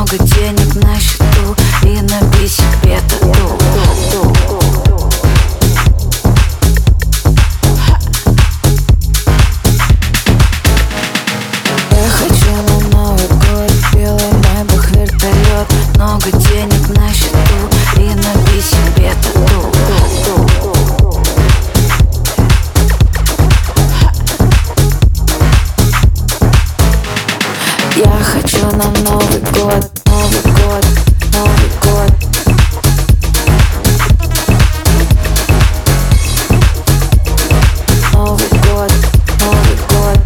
много денег на счету и набить себе тату. Я хочу на Новый год белый Майбах, вертолет, много денег на счету и набить себе тату. Я хочу на Новый год, Новый год, Новый год. Новый год, Новый год,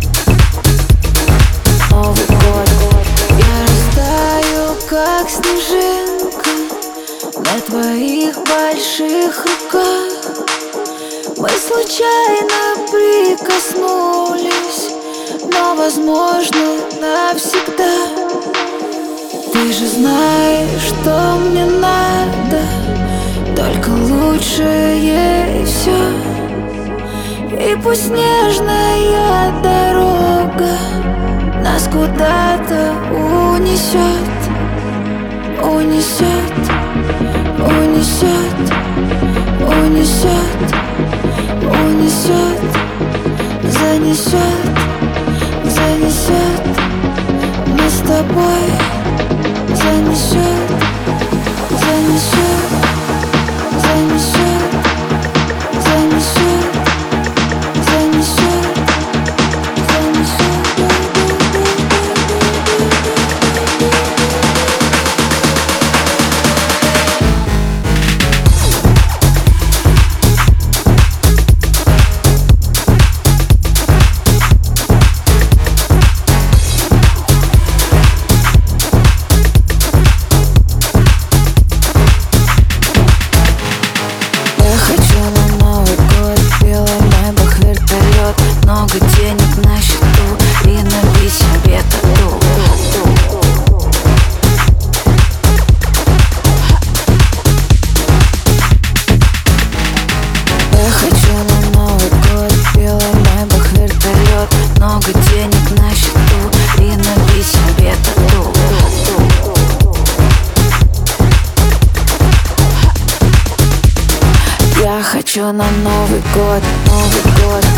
Новый год. Я растаю, как снежинка на твоих больших руках. Мы случайно прикоснулись, но, возможно, навсегда. Ты же знаешь, что мне надо, только лучшее и все. И пусть снежная дорога нас куда-то унесет, унесет, унесет, унесет, унесет, занесет, занесет. Мы с тобой занесет, занесет, занесет, занесет, занесет, занесет. Много денег на счету и набить себе тату. Я хочу на Новый год белый Майбах, вертолет, много денег на счету и набить себе тату. Я хочу на Новый год, Новый год.